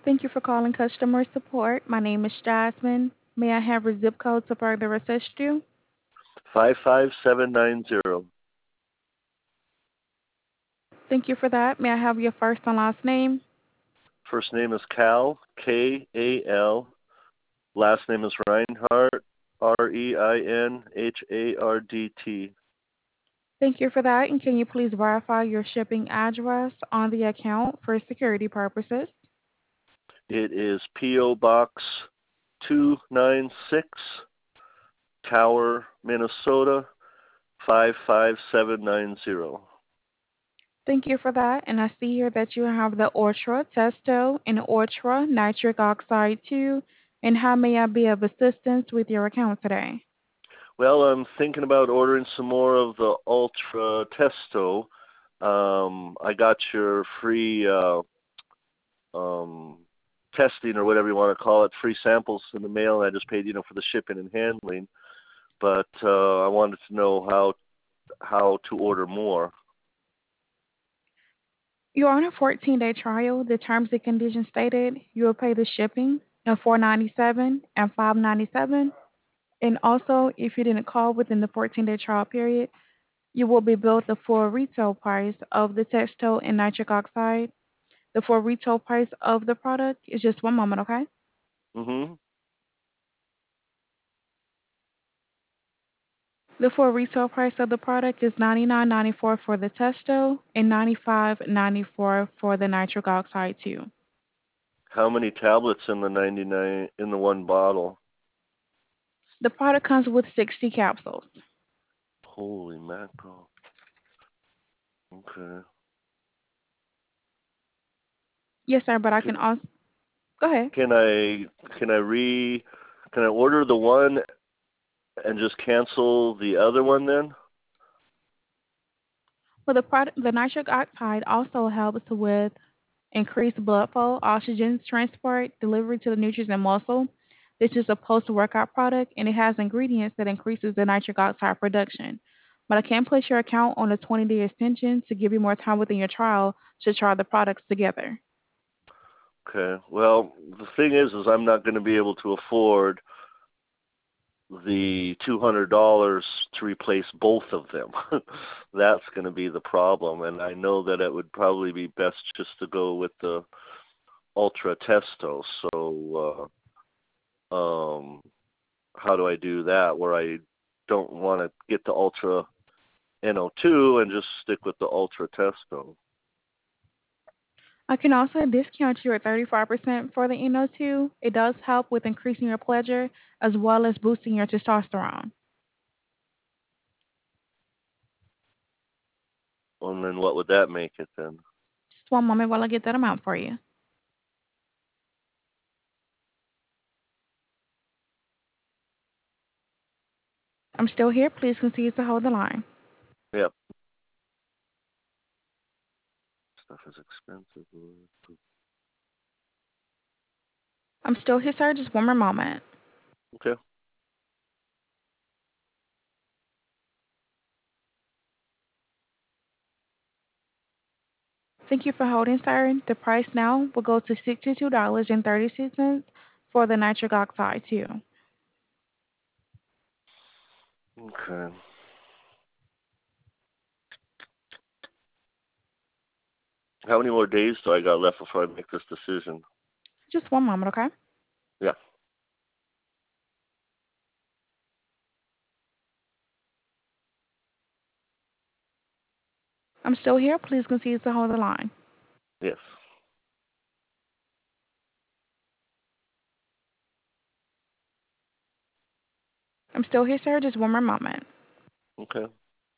Thank you for calling customer support. My name is Jasmine. May I have your zip code to further assist you? 55790. Thank you for that. May I have your first and last name? First name is Cal, Kal. Last name is Reinhardt, Reinhardt. Thank you for that. And can you please verify your shipping address on the account for security purposes? It is P.O. Box 296, Tower, Minnesota 55790. Thank you for that. And I see here that you have the Ultra Testo and Ultra Nitric Oxide 2. And how may I be of assistance with your account today? Well, I'm thinking about ordering some more of the Ultra Testo. I got your free um, testing or whatever you want to call it, free samples in the mail, and I just paid, for the shipping and handling. But I wanted to know how to order more. You're on a 14-day trial. The terms and conditions stated you will pay the shipping of $497 and $597. And also, if you didn't call within the 14-day trial period, you will be billed the full retail price of the Textile and nitric oxide. The full retail price of the product is just one moment, okay? Mm-hmm. The full retail price of the product is $99.94 for the Testo and $95.94 for the nitric oxide too. How many tablets in the 99 in the one bottle? The product comes with 60 capsules. Holy mackerel. Okay. Yes, sir, but I Can, can also go ahead. can I can I re can I order the one and just cancel the other one then? Well, the nitric oxide also helps with increased blood flow, oxygen transport, delivery to the nutrients and muscle. This is a post-workout product, and it has ingredients that increases the nitric oxide production. But I can place your account on a 20-day extension to give you more time within your trial to try the products together. Okay. Well, the thing is I'm not going to be able to afford the $200 to replace both of them. That's going to be the problem, and I know that it would probably be best just to go with the Ultra Testo. So, how do I do that where I don't want to get the Ultra NO2 and just stick with the Ultra Testo? I can also discount you at 35% for the NO2. It does help with increasing your pleasure as well as boosting your testosterone. And then what would that make it then? Just one moment while I get that amount for you. I'm still here. Please continue to hold the line. Yep. Stuff is expensive. I'm still here, sir. Just one more moment. Okay. Thank you for holding, sir. The price now will go to $62.36 for the nitric oxide, too. Okay. How many more days do I got left before I make this decision? Just one moment, okay? Yeah. I'm still here. Please continue to hold the line. Yes. I'm still here, sir. Just one more moment. Okay.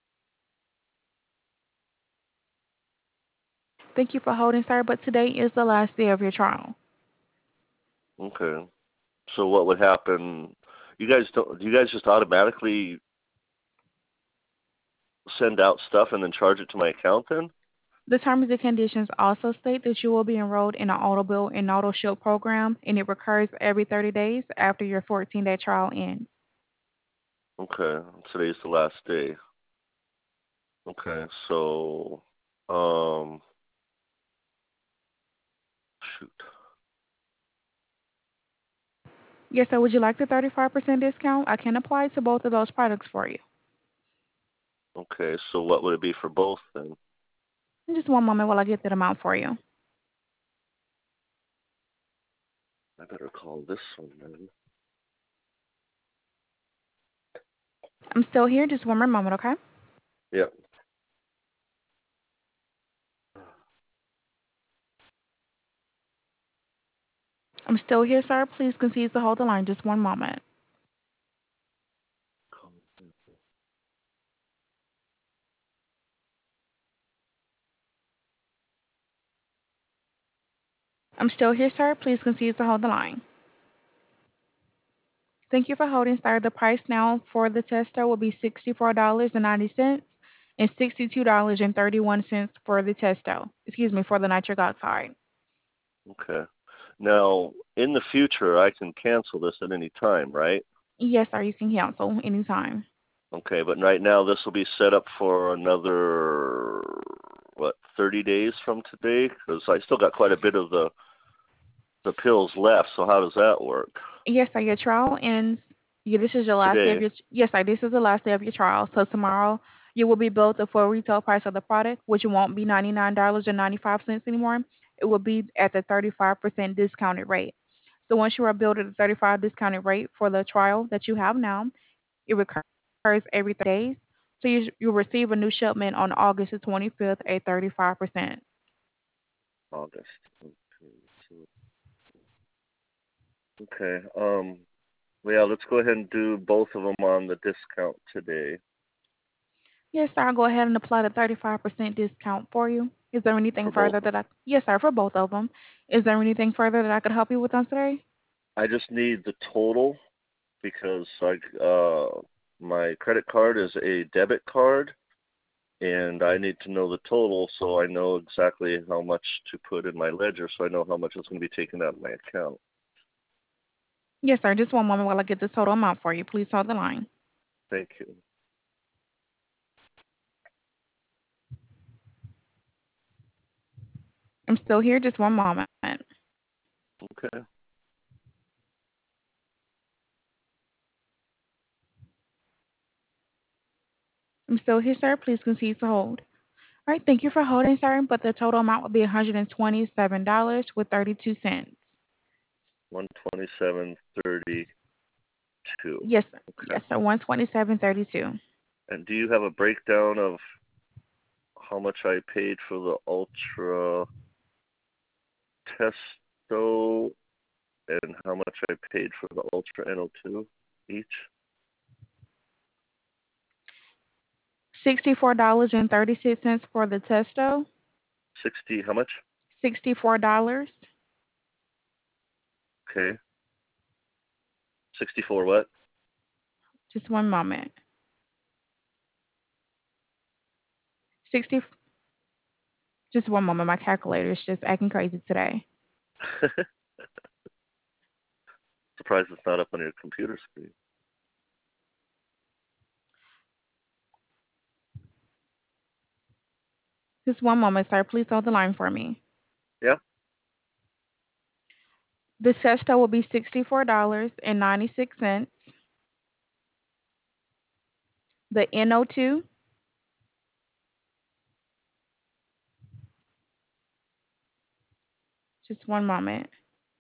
Thank you for holding, sir, but today is the last day of your trial. Okay. So what would happen? Do you guys just automatically send out stuff and then charge it to my account then? The terms and conditions also state that you will be enrolled in an auto bill and auto shield program, and it recurs every 30 days after your 14-day trial ends. Okay. Today's the last day. Okay. So, um, shoot. Yes, sir. Would you like the 35% discount? I can apply to both of those products for you. Okay, so what would it be for both then? Just one moment while I get that amount for you. I better call this one then. I'm still here. Just one more moment, okay? Yep. I'm still here, sir. Please continue to hold the line. Just one moment. I'm still here, sir. Please continue to hold the line. Thank you for holding, sir. The price now for the tester will be $64.90 and $62.31 for the testo. Excuse me, for the nitric oxide. Okay. Now, in the future, I can cancel this at any time, right? Yes, sir. You can cancel anytime. Okay, but right now this will be set up for another, what, 30 days from today? Because I still got quite a bit of the pills left, so how does that work? Yes, sir. Your trial ends. Yeah, this is your last day of Today. your. Yes, sir. This is the last day of your trial. So tomorrow you will be billed the full retail price of the product, which won't be $99.95 anymore. It will be at the 35% discounted rate. So once you are billed at the 35 discounted rate for the trial that you have now, it recurs every 30 days. So you'll receive a new shipment on August the 25th at 35%. August. Okay. Well, yeah, let's go ahead and do both of them on the discount today Yes, sir. I'll go ahead and apply the 35% discount for you. Is there anything for both. further that I... Yes, sir, for both of them. Is there anything further that I could help you with on today? I just need the total because my credit card is a debit card, and I need to know the total so I know exactly how much to put in my ledger so I know how much is going to be taken out of my account. Yes, sir. Just one moment while I get the total amount for you. Please hold the line. Thank you. I'm still here. Just one moment. Okay. I'm still here, sir. Please continue to hold. All right. Thank you for holding, sir. But the total amount will be $127 with 32 cents. 127.32. Yes, sir. Okay. Yes, sir. 127.32. And do you have a breakdown of how much I paid for the Ultra Testo and how much I paid for the Ultra NO2 each? $64.36 for the testo. 60, how much? $64. Okay. 64 what? Just one moment. 60. Just one moment. My calculator is just acting crazy today. Surprised it's not up on your computer screen. Just one moment, sir. Please hold the line for me. Yeah. The Sesto will be $64.96. The NO2, just one moment.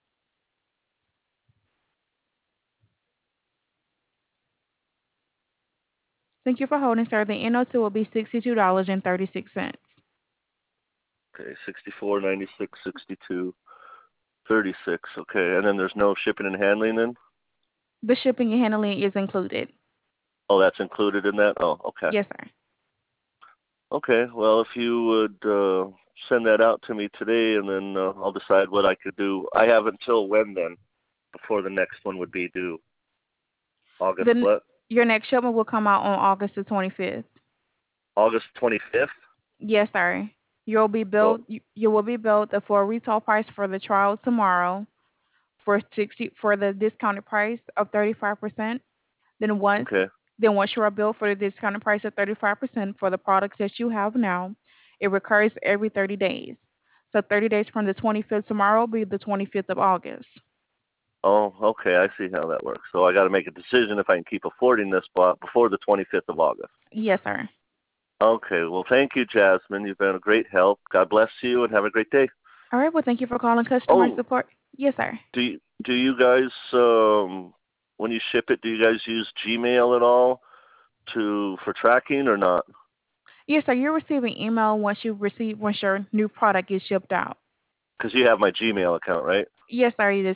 Thank you for holding, sir. The NO2 will be $62.36. Okay. 64, 96, 62, 36. Okay. And then there's no shipping and handling then? The shipping and handling is included. Oh, that's included in that? Oh, okay. Yes, sir. Okay. Well, if you would send that out to me today, and then I'll decide what I could do. I have until when then, before the next one would be due? August The what? Your next shipment will come out on August the 25th. August 25th? Yes, sir. So, You will be billed the full retail price for the trial tomorrow for the discounted price of 35%. Then once okay. then once you are billed for the discounted price of 35% for the products that you have now, it recurs every 30 days. So 30 days from the 25th tomorrow will be the 25th of August. Oh, okay. I see how that works. So I got to make a decision if I can keep affording this spot before the 25th of August. Yes, sir. Okay. Well, thank you, Jasmine. You've been a great help. God bless you and have a great day. All right. Well, thank you for calling customer Oh, support. Yes, sir. do you guys when you ship it, do you guys use Gmail at all for tracking or not? Yes, sir. You'll receive an email once your new product is shipped out. Because you have my Gmail account, right? Yes, sir. It is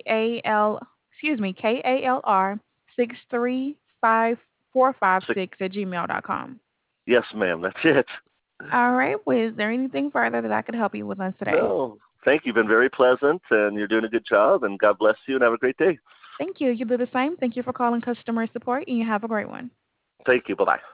KALR 635 456 Six, at gmail.com. yes, ma'am. That's it. All right. Well, is there anything further that I could help you with on today? No, thank you. You've been very pleasant, and you're doing a good job. And God bless you, and have a great day. Thank you. You do the same. Thank you for calling customer support, and you have a great one. Thank you. Bye bye.